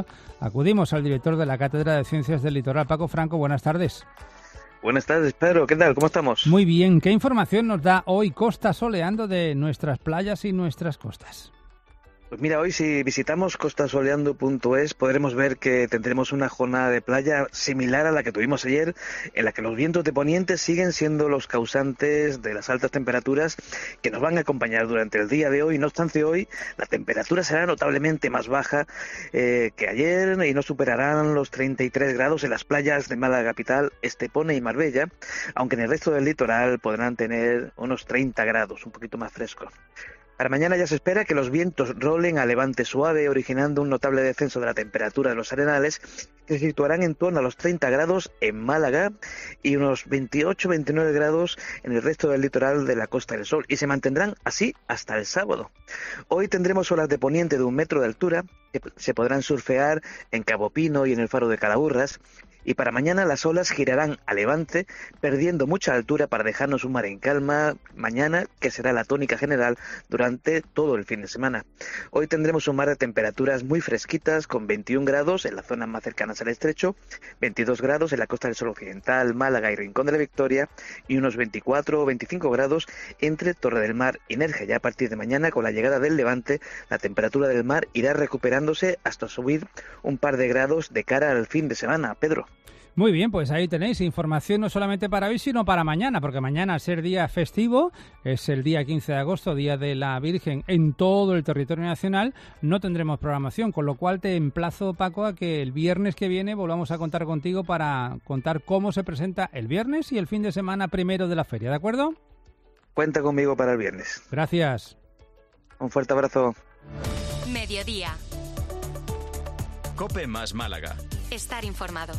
director de la Cátedra de Ciencias del Litoral, Paco Franco. Buenas tardes. Buenas tardes, Pedro. ¿Qué tal? ¿Cómo estamos? Muy bien. ¿Qué información nos da hoy Costa Soleando de nuestras playas y nuestras costas? Pues mira, hoy si visitamos costasoleando.es podremos ver que tendremos una jornada de playa similar a la que tuvimos ayer, en la que los vientos de poniente siguen siendo los causantes de las altas temperaturas que nos van a acompañar durante el día de hoy. No obstante, hoy la temperatura será notablemente más baja que ayer y no superarán los 33 grados en las playas de Málaga capital, Estepona y Marbella, aunque en el resto del litoral podrán tener unos 30 grados, un poquito más fresco. Para mañana ya se espera que los vientos rolen a levante suave, originando un notable descenso de la temperatura de los arenales, que se situarán en torno a los 30 grados en Málaga y unos 28-29 grados en el resto del litoral de la Costa del Sol, y se mantendrán así hasta el sábado. Hoy tendremos olas de poniente de 1 metro de altura, que se podrán surfear en Cabo Pino y en el Faro de Calaburras, y para mañana las olas girarán a levante, perdiendo mucha altura para dejarnos un mar en calma mañana, que será la tónica general durante todo el fin de semana. Hoy tendremos un mar de temperaturas muy fresquitas, con 21 grados en las zonas más cercanas al estrecho, 22 grados en la Costa del Sol Occidental, Málaga y Rincón de la Victoria, y unos 24 o 25 grados entre Torre del Mar y Nerja. Ya a partir de mañana, con la llegada del levante, la temperatura del mar irá recuperándose hasta subir un par de grados de cara al fin de semana. Pedro. Muy bien, pues ahí tenéis información no solamente para hoy, sino para mañana, porque mañana, al ser día festivo, es el día 15 de agosto, Día de la Virgen en todo el territorio nacional, no tendremos programación, con lo cual te emplazo, Paco, a que el viernes que viene volvamos a contar contigo para contar cómo se presenta el viernes y el fin de semana primero de la feria, ¿de acuerdo? Cuenta conmigo para el viernes. Gracias. Un fuerte abrazo. Mediodía. COPE más Málaga. Estar informado.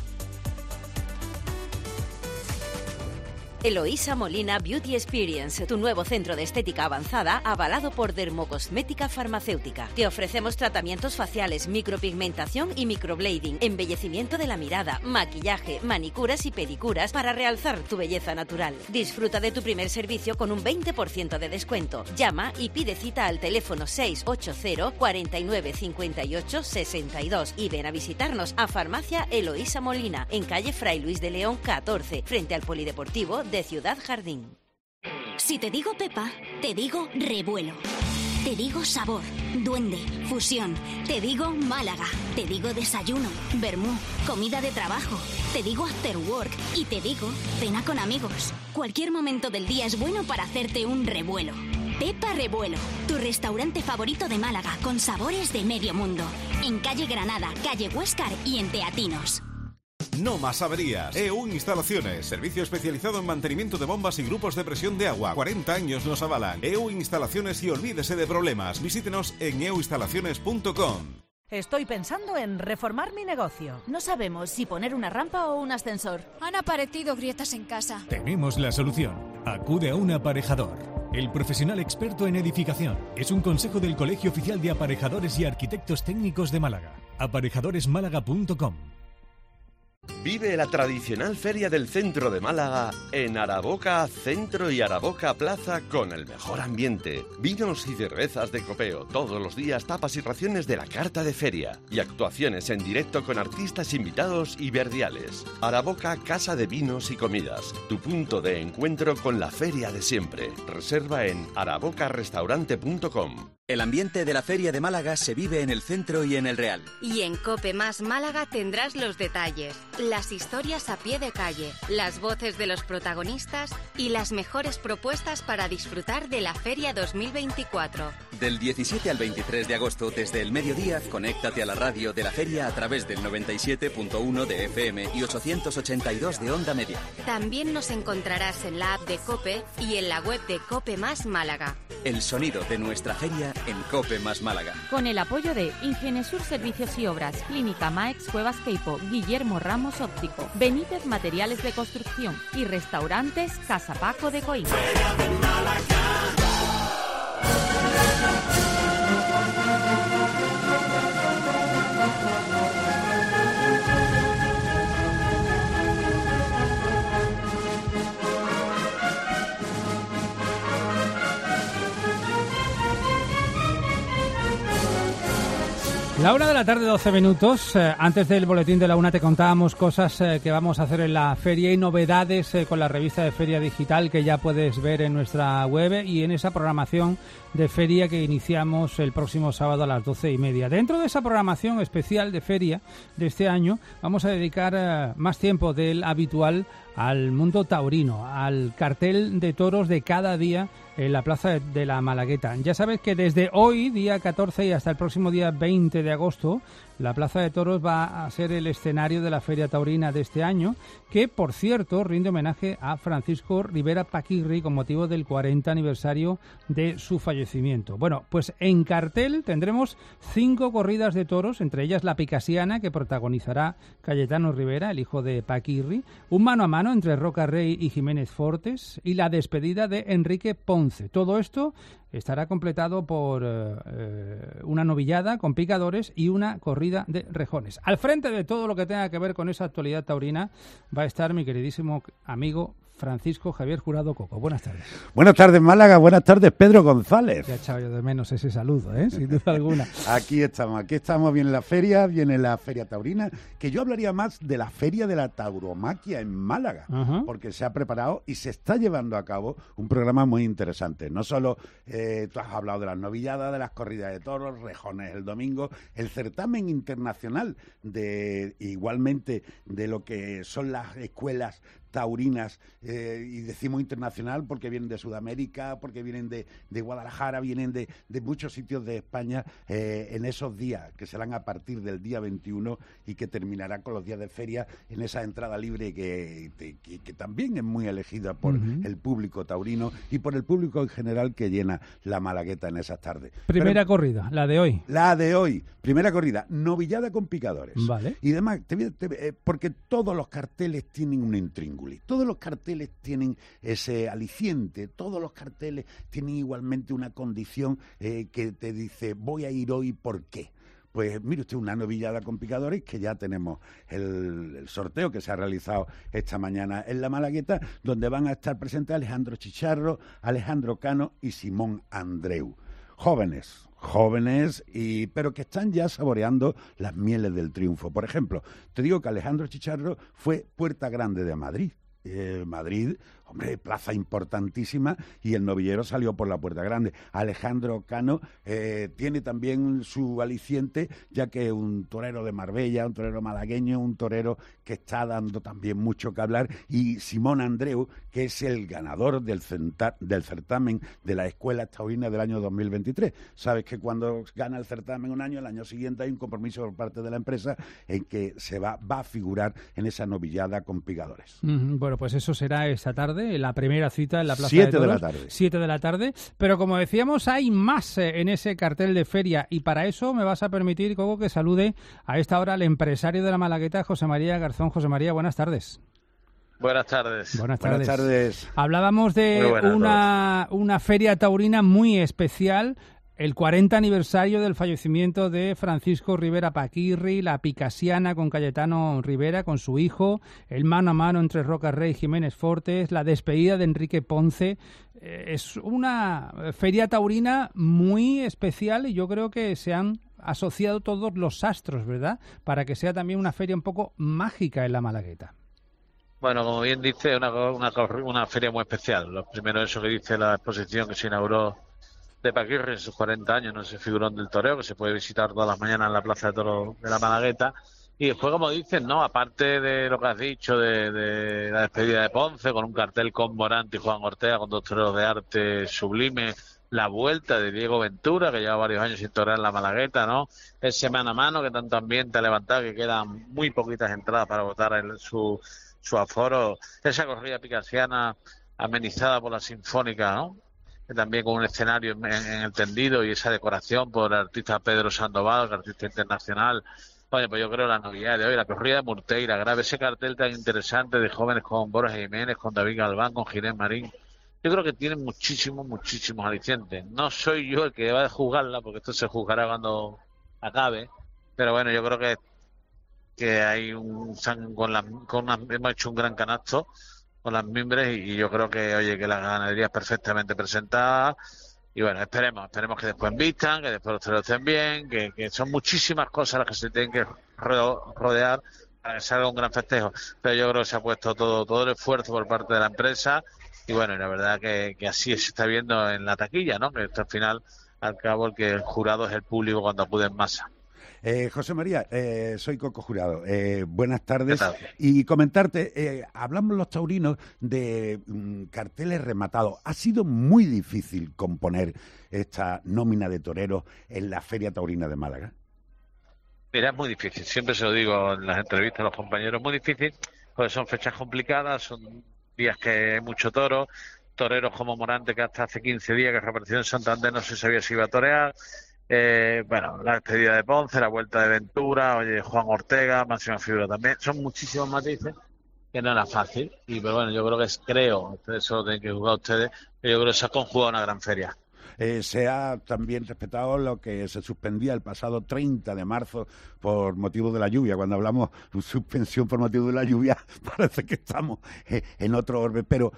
Eloísa Molina Beauty Experience, tu nuevo centro de estética avanzada avalado por Dermocosmética Farmacéutica. Te ofrecemos tratamientos faciales, micropigmentación y microblading, embellecimiento de la mirada, maquillaje, manicuras y pedicuras para realzar tu belleza natural. Disfruta de tu primer servicio con un 20% de descuento. Llama y pide cita al teléfono 680 49 58 62 y ven a visitarnos a Farmacia Eloísa Molina, en calle Fray Luis de León 14, frente al Polideportivo de Ciudad Jardín. Si te digo Pepa, te digo revuelo. Te digo sabor, duende, fusión. Te digo Málaga. Te digo desayuno, vermú, comida de trabajo. Te digo after work y te digo cena con amigos. Cualquier momento del día es bueno para hacerte un revuelo. Pepa Revuelo, tu restaurante favorito de Málaga con sabores de medio mundo. En calle Granada, calle Huéscar y en Teatinos. No más averías. EU Instalaciones, servicio especializado en mantenimiento de bombas y grupos de presión de agua. 40 años nos avalan. EU Instalaciones y olvídese de problemas. Visítenos en euinstalaciones.com. Estoy pensando en reformar mi negocio. No sabemos si poner una rampa o un ascensor. Han aparecido grietas en casa. Tenemos la solución. Acude a un aparejador. El profesional experto en edificación. Es un consejo del Colegio Oficial de Aparejadores y Arquitectos Técnicos de Málaga. Aparejadoresmálaga.com. Vive la tradicional Feria del Centro de Málaga en Araboca Centro y Araboca Plaza con el mejor ambiente. Vinos y cervezas de copeo, todos los días tapas y raciones de la carta de feria y actuaciones en directo con artistas invitados y verdiales. Araboca Casa de Vinos y Comidas, tu punto de encuentro con la feria de siempre. Reserva en arabocarestaurante.com. El ambiente de la Feria de Málaga se vive en el centro y en el Real. Y en Cope Más Málaga tendrás los detalles, las historias a pie de calle, las voces de los protagonistas y las mejores propuestas para disfrutar de la Feria 2024. Del 17 al 23 de agosto, desde el mediodía, conéctate a la radio de la feria a través del 97.1 de FM y 882 de Onda Media. También nos encontrarás en la app de Cope y en la web de Cope Más Málaga. El sonido de nuestra feria en Cope Más Málaga. Con el apoyo de Ingenesur Servicios y Obras, Clínica Maex Cuevas Queipo, Guillermo Ramos Óptico, Benítez Materiales de Construcción y Restaurantes Casa Paco de Coín. La 1 de la tarde, 12 minutos. Antes del boletín de la 1 te contábamos cosas que vamos a hacer en la feria y novedades con la revista de Feria Digital que ya puedes ver en nuestra web y en esa programación de feria que iniciamos el próximo sábado a las 12:30. Dentro de esa programación especial de feria de este año vamos a dedicar más tiempo del habitual al mundo taurino, al cartel de toros de cada día en la Plaza de la Malagueta. Ya sabes que desde hoy, día 14, y hasta el próximo día 20 de agosto, la Plaza de Toros va a ser el escenario de la Feria Taurina de este año, que, por cierto, rinde homenaje a Francisco Rivera Paquirri con motivo del 40 aniversario de su fallecimiento. Bueno, pues en cartel tendremos 5 corridas de toros, entre ellas la Picasiana, que protagonizará Cayetano Rivera, el hijo de Paquirri, un mano a mano entre Roca Rey y Jiménez Fortes, y la despedida de Enrique Ponce. Todo esto estará completado por una novillada con picadores y una corrida de rejones. Al frente de todo lo que tenga que ver con esa actualidad taurina va a estar mi queridísimo amigo Francisco Javier Jurado Coco. Buenas tardes. Buenas tardes, Málaga. Buenas tardes, Pedro González. Ya he echado yo de menos ese saludo, sin duda alguna. Aquí estamos. Viene la Feria Taurina, que yo hablaría más de la Feria de la Tauromaquia en Málaga, porque se ha preparado y se está llevando a cabo un programa muy interesante. No solo tú has hablado de las novilladas, de las corridas de toros, rejones el domingo, el certamen internacional igualmente de lo que son las escuelas taurinas, y decimos internacional porque vienen de Sudamérica, porque vienen de Guadalajara, vienen de muchos sitios de España, en esos días que serán a partir del día 21 y que terminará con los días de feria en esa entrada libre que también es muy elegida por el público taurino y por el público en general que llena la Malagueta en esas tardes. Primera corrida, la de hoy. La de hoy, primera corrida, novillada con picadores. Vale. Y demás, porque todos los carteles tienen un intríngulis, todos los carteles tienen ese aliciente, todos los carteles tienen igualmente una condición que te dice, voy a ir hoy, ¿por qué? Pues mire usted, una novillada con picadores, que ya tenemos el sorteo que se ha realizado esta mañana en la Malagueta, donde van a estar presentes Alejandro Chicharro, Alejandro Cano y Simón Andreu. Jóvenes, pero que están ya saboreando las mieles del triunfo. Por ejemplo, te digo que Alejandro Chicharro fue Puerta Grande de Madrid. Madrid, hombre, plaza importantísima, y el novillero salió por la Puerta Grande. Alejandro Cano tiene también su aliciente, ya que un torero de Marbella, un torero malagueño, un torero que está dando también mucho que hablar, y Simón Andreu, que es el ganador del certamen de la Escuela Taurina del año 2023. Sabes que cuando gana el certamen un año, el año siguiente hay un compromiso por parte de la empresa en que se va a figurar en esa novillada con picadores. Bueno, pues eso será esta tarde, la primera cita en la Plaza 7 de Toros. 7 de la tarde. Pero como decíamos, hay más en ese cartel de feria, y para eso me vas a permitir, Coco, que salude a esta hora al empresario de la Malagueta, José María Garzón. José María, buenas tardes. Buenas tardes. Buenas tardes. Buenas tardes. Hablábamos de una feria taurina muy especial, el 40 aniversario del fallecimiento de Francisco Rivera Paquirri, la Picasiana con Cayetano Rivera, con su hijo, el mano a mano entre Roca Rey y Jiménez Fortes, la despedida de Enrique Ponce. Es una feria taurina muy especial y yo creo que se han asociado todos los astros, ¿verdad?, para que sea también una feria un poco mágica en la Malagueta. Bueno, como bien dice, una feria muy especial. Lo primero, eso que dice la exposición que se inauguró de Paquirri en sus 40 años, no ese figurón del toreo, que se puede visitar todas las mañanas en la Plaza de Toros de la Malagueta. Y después, como dicen, ¿no?, aparte de lo que has dicho de la despedida de Ponce, con un cartel con Morante y Juan Ortega, con dos toreros de arte sublime, la vuelta de Diego Ventura, que lleva varios años sin torear en la Malagueta, ¿no?, ese mano a mano que tanto ambiente ha levantado, que quedan muy poquitas entradas para votar su aforo, esa corrida picasiana amenizada por la Sinfónica, ¿no?, que también con un escenario en el tendido y esa decoración por el artista Pedro Sandoval, el artista internacional. Oye, pues yo creo la novedad de hoy, la corrida de Murteira, grave ese cartel tan interesante de jóvenes con Borja Jiménez, con David Galván, con Ginés Marín. Yo creo que tienen muchísimos alicientes. No soy yo el que va a juzgarla, porque esto se juzgará cuando acabe, pero bueno, yo creo que hay hemos hecho un gran canasto con las mimbres y yo creo que, oye, que la ganadería es perfectamente presentada y bueno, esperemos que después vistan, que después los toreros estén bien, que son muchísimas cosas las que se tienen que rodear para que salga un gran festejo, pero yo creo que se ha puesto todo el esfuerzo por parte de la empresa y bueno, y la verdad que así se está viendo en la taquilla, ¿no?, que esto al final, al cabo, el jurado es el público cuando acude en masa. José María, soy Coco Jurado. Buenas tardes. Y comentarte, hablamos los taurinos de carteles rematados. Ha sido muy difícil componer esta nómina de toreros en la Feria Taurina de Málaga. Mira, es muy difícil. Siempre se lo digo en las entrevistas a los compañeros. Muy difícil, porque son fechas complicadas, son días que hay mucho toro. Toreros como Morante, que hasta hace 15 días que reapareció en Santander, no se sabía si iba a torear. Bueno, la despedida de Ponce, la vuelta de Ventura, oye, Juan Ortega, máxima figura también. Son muchísimos matices que no era fácil. Pero bueno, yo creo que ustedes solo tienen que jugar ustedes, pero yo creo que se ha conjugado una gran feria. Se ha también respetado lo que se suspendía el pasado 30 de marzo por motivo de la lluvia. Cuando hablamos de suspensión por motivo de la lluvia, parece que estamos en otro orbe. Pero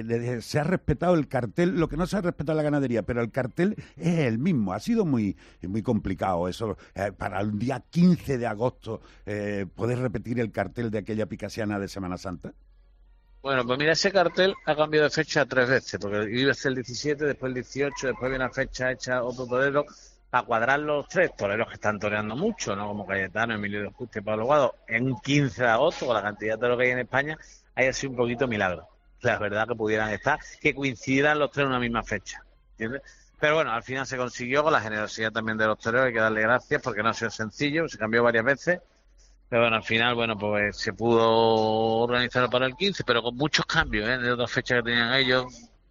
se ha respetado el cartel, lo que no se ha respetado la ganadería, pero el cartel es el mismo. Ha sido muy complicado eso, para el día 15 de agosto, poder repetir el cartel de aquella picasiana de Semana Santa. Bueno, pues mira, ese cartel ha cambiado de fecha 3 veces, porque iba a ser el 17, después el 18, después viene una fecha hecha otro torero, para cuadrar los 3 toreros que están toreando mucho, ¿no?, como Cayetano, Emilio de Justo y Pablo Guado, en un 15 de agosto, con la cantidad de toreros que hay en España, haya sido un poquito milagro. La verdad que pudieran estar, que coincidan los 3 en una misma fecha, ¿entiendes? Pero bueno, al final se consiguió con la generosidad también de los toreros, hay que darle gracias, porque no ha sido sencillo, se cambió varias veces. Pero bueno, al final, pues se pudo organizar para el 15, pero con muchos cambios, de otras fechas que tenían ellos.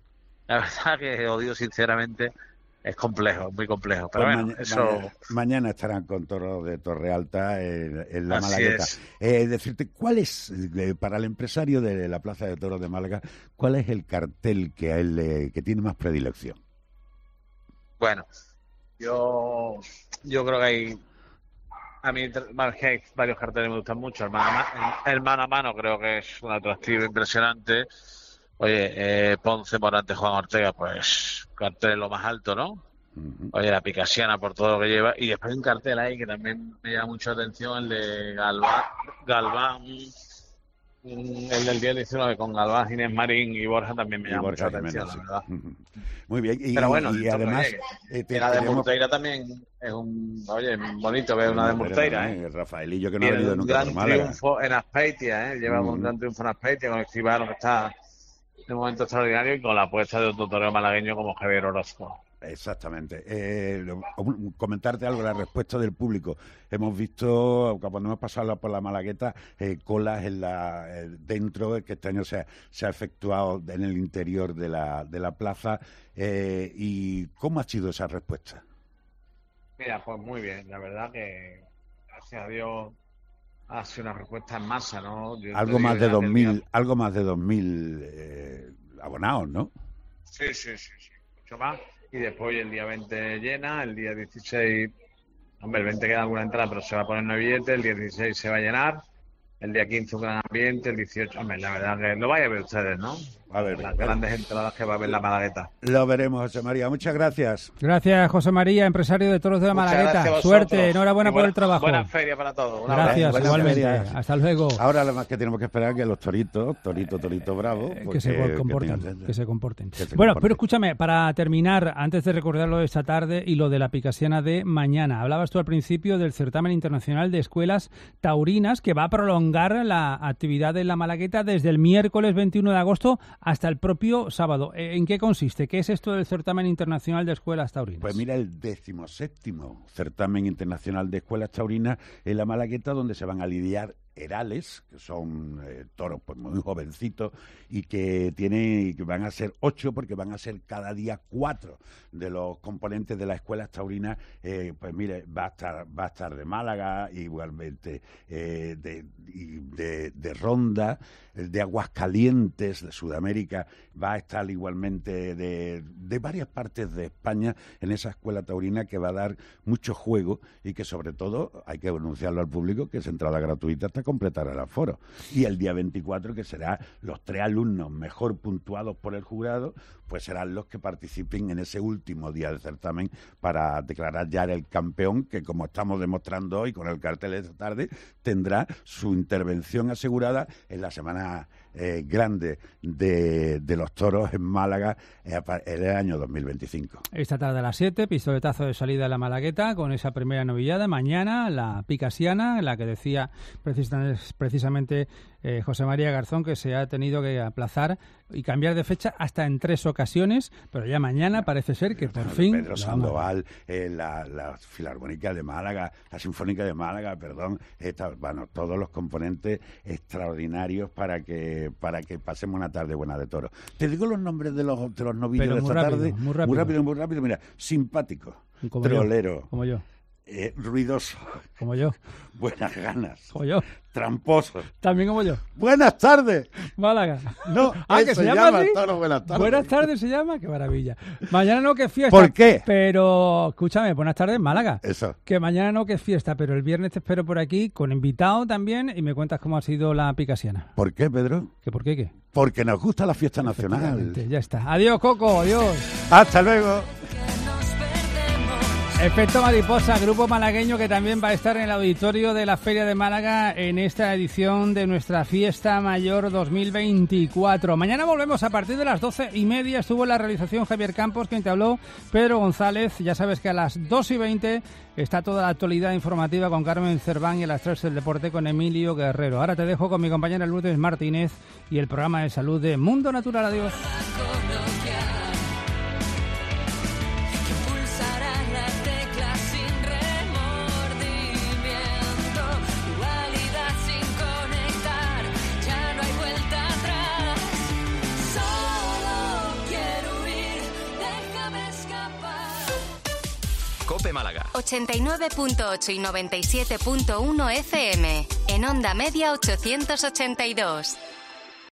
La verdad que, os digo sinceramente, es complejo, muy complejo. Pero pues bueno, mañana estarán con toros de Torrealta en la Así Malagueta. es. Decirte, ¿cuál es, para el empresario de la Plaza de Toros de Málaga, cuál es el cartel que a él que tiene más predilección? Bueno, yo creo que hay... A mí hay varios carteles que me gustan mucho. El mano a mano creo que es un atractivo impresionante. Oye, Ponce, Morante, Juan Ortega, pues cartel lo más alto, ¿no? Oye, la picasiana por todo lo que lleva. Y después hay un cartel ahí que también me llama mucho la atención, el de Galván, el del día 19 con Galván, Ginés Marín y Borja también me llama mucho la atención, la verdad. Muy bien. Pero bueno, y además... la de Murteira también es bonito ver una de Murteira, Rafaelillo, que no ha venido nunca por Málaga. Un gran triunfo en Azpeitia, llevamos un gran triunfo en Azpeitia con el Escribano, que está en un momento extraordinario, y con la apuesta de otro torero malagueño como Javier Orozco. Exactamente. Comentarte algo, la respuesta del público. Hemos visto, cuando hemos pasado por la Malagueta, colas dentro, que este año se ha efectuado en el interior de la plaza. ¿Y cómo ha sido esa respuesta? Mira, pues muy bien. La verdad que, gracias a Dios, ha sido una respuesta en masa, ¿no? Algo más de 2.000 abonados, ¿no? Sí, mucho más. Y después el día 20 llena, el día 16, hombre, el 20 queda alguna entrada, pero se va a poner 9 billetes, el día 16 se va a llenar, el día 15 un gran ambiente, el 18, hombre, la verdad que lo vais a ver ustedes, ¿no? A ver, las grandes entradas que va a ver la Malagueta. Lo veremos, José María. Muchas gracias. Gracias, José María, empresario de toros de la Malagueta. Suerte, enhorabuena por el trabajo. Buena feria para todos. Gracias, igualmente. Feria. Hasta luego. Ahora lo más que tenemos que esperar es que los torito bravo, que se comporten. Pero escúchame, para terminar, antes de recordar lo de esta tarde y lo de la Picasiana de mañana, hablabas tú al principio del certamen internacional de escuelas taurinas que va a prolongar la actividad de la Malagueta desde el miércoles 21 de agosto hasta el propio sábado. ¿En qué consiste? ¿Qué es esto del certamen internacional de escuelas taurinas? Pues mira, el 17º certamen internacional de escuelas taurinas en la Malagueta, donde se van a lidiar herales, que son toros pues muy jovencitos y que van a ser 8 porque van a ser cada día 4 de los componentes de las escuelas taurinas. Pues mire, va a estar de Málaga, igualmente de Ronda, de Aguascalientes, de Sudamérica, va a estar igualmente de varias partes de España en esa escuela taurina, que va a dar mucho juego y que sobre todo hay que anunciarlo al público, que es entrada gratuita hasta completar el aforo. Y el día 24, que será los 3 alumnos mejor puntuados por el jurado, pues serán los que participen en ese último día del certamen para declarar ya el campeón, que como estamos demostrando hoy con el cartel de esta tarde, tendrá su intervención asegurada en la semana grande de los toros en Málaga en el año 2025. Esta tarde a las 7, pistoletazo de salida de la Malagueta con esa primera novillada. Mañana la Picasiana, la que decía precisamente José María Garzón, que se ha tenido que aplazar y cambiar de fecha hasta en 3 ocasiones, pero ya mañana parece ser que por fin... Pedro Sandoval, la Filarmónica de Málaga, la Sinfónica de Málaga, todos los componentes extraordinarios para que pasemos una tarde buena de toros. Te digo los nombres de los novillos de esta tarde. Muy rápido. Mira, simpático, trolero. Como yo. Ruidoso. Como yo. Buenas ganas. Como yo. Tramposo. También como yo. Buenas tardes. Málaga. No, que se llama así. Buenas tardes. Buenas tardes se llama, qué maravilla. Mañana no, que es fiesta. ¿Por qué? Pero, escúchame, buenas tardes, Málaga. Eso. Que mañana no, que es fiesta, pero el viernes te espero por aquí con invitado también y me cuentas cómo ha sido la Picasiana. ¿Por qué, Pedro? ¿Por qué? Porque nos gusta la fiesta nacional. Ya está. Adiós, Coco, adiós. Hasta luego. Efecto Mariposa, grupo malagueño que también va a estar en el auditorio de la Feria de Málaga en esta edición de nuestra Fiesta Mayor 2024. Mañana volvemos a partir de las 12:30. Estuvo en la realización Javier Campos, quien te habló, Pedro González. Ya sabes que a las 2:20 está toda la actualidad informativa con Carmen Cerván y a las 3 el deporte con Emilio Guerrero. Ahora te dejo con mi compañera Lourdes Martínez y el programa de salud de Mundo Natural. Adiós. COPE Málaga 89.8 y 97.1 FM. En onda media 882.